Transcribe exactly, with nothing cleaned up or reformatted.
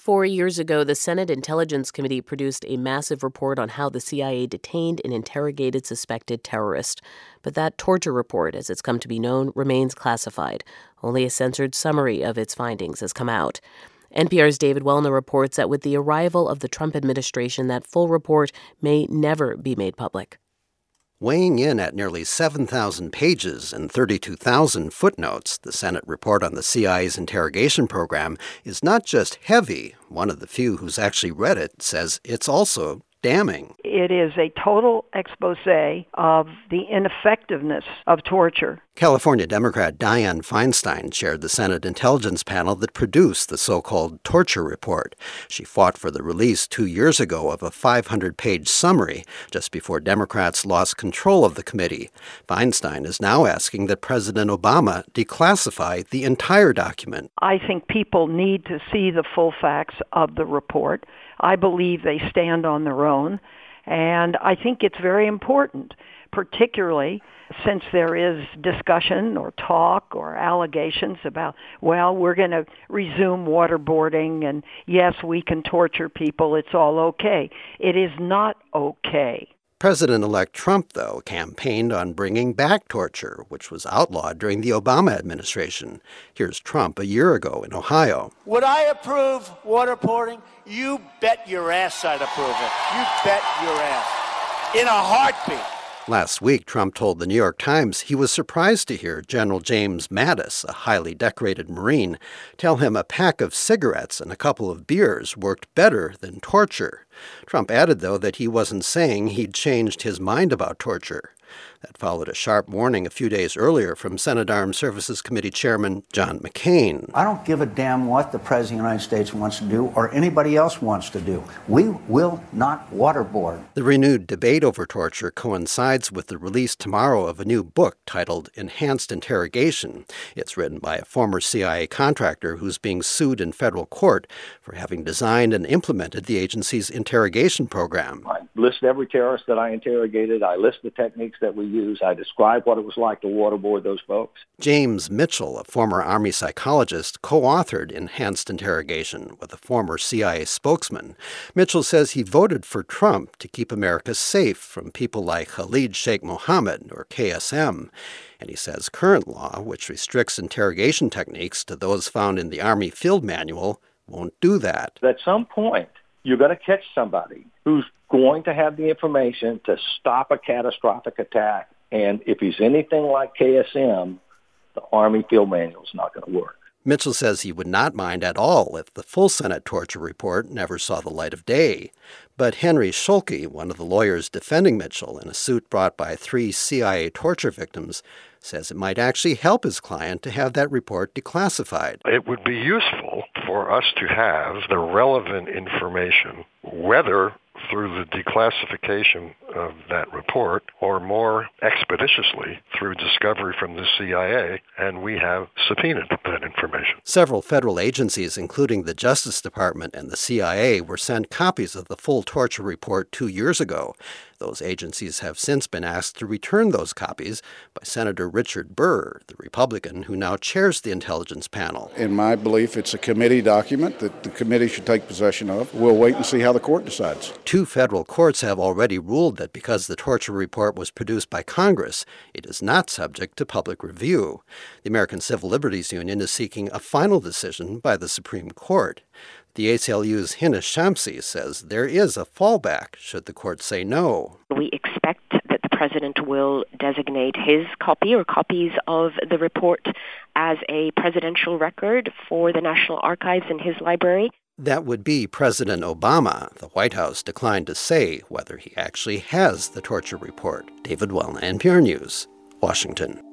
Four years ago, the Senate Intelligence Committee produced a massive report on how the C I A detained and interrogated suspected terrorists. But that torture report, as it's come to be known, remains classified. Only a censored summary of its findings has come out. N P R's David Welna reports that with the arrival of the Trump administration, that full report may never be made public. Weighing in at nearly seven thousand pages and thirty-two thousand footnotes, the Senate report on the C I A's interrogation program is not just heavy. One of the few who's actually read it says it's also damning. It is a total expose of the ineffectiveness of torture. California Democrat Dianne Feinstein chaired the Senate Intelligence Panel that produced the so-called torture report. She fought for the release two years ago of a five hundred page summary just before Democrats lost control of the committee. Feinstein is now asking that President Obama declassify the entire document. I think people need to see the full facts of the report. I believe they stand on their own, and I think it's very important, particularly since there is discussion or talk or allegations about, well, we're going to resume waterboarding, and yes, we can torture people, it's all okay. It is not okay. President-elect Trump, though, campaigned on bringing back torture, which was outlawed during the Obama administration. Here's Trump a year ago in Ohio. Would I approve waterboarding? You bet your ass I'd approve it. You bet your ass. In a heartbeat. Last week, Trump told the New York Times he was surprised to hear General James Mattis, a highly decorated Marine, tell him a pack of cigarettes and a couple of beers worked better than torture. Trump added, though, that he wasn't saying he'd changed his mind about torture. That followed a sharp warning a few days earlier from Senate Armed Services Committee Chairman John McCain. I don't give a damn what the President of the United States wants to do or anybody else wants to do. We will not waterboard. The renewed debate over torture coincides with the release tomorrow of a new book titled Enhanced Interrogation. It's written by a former C I A contractor who's being sued in federal court for having designed and implemented the agency's interrogation program. I list every terrorist that I interrogated. I list the techniques that we use. I describe what it was like to waterboard those folks. James Mitchell, a former Army psychologist, co-authored Enhanced Interrogation with a former C I A spokesman. Mitchell says he voted for Trump to keep America safe from people like Khalid Sheikh Mohammed or K S M. And he says current law, which restricts interrogation techniques to those found in the Army Field Manual, won't do that. At some point, you're going to catch somebody who's going to have the information to stop a catastrophic attack. And if he's anything like K S M, the Army Field Manual is not going to work. Mitchell says he would not mind at all if the full Senate torture report never saw the light of day. But Henry Schulke, one of the lawyers defending Mitchell in a suit brought by three C I A torture victims, says it might actually help his client to have that report declassified. It would be useful for us to have the relevant information, whether through the declassification of that report or more expeditiously through discovery from the C I A, and we have subpoenaed that information. Several federal agencies, including the Justice Department and the C I A, were sent copies of the full torture report two years ago. Those agencies have since been asked to return those copies by Senator Richard Burr, the Republican who now chairs the Intelligence Panel. In my belief, it's a committee document that the committee should take possession of. We'll wait and see how the court decides. Two federal courts have already ruled that because the torture report was produced by Congress, it is not subject to public review. The American Civil Liberties Union is seeking a final decision by the Supreme Court. The A C L U's Hina Shamsi says there is a fallback should the court say no. We expect that the president will designate his copy or copies of the report as a presidential record for the National Archives in his library. That would be President Obama. The White House declined to say whether he actually has the torture report. David Welna, N P R News, Washington.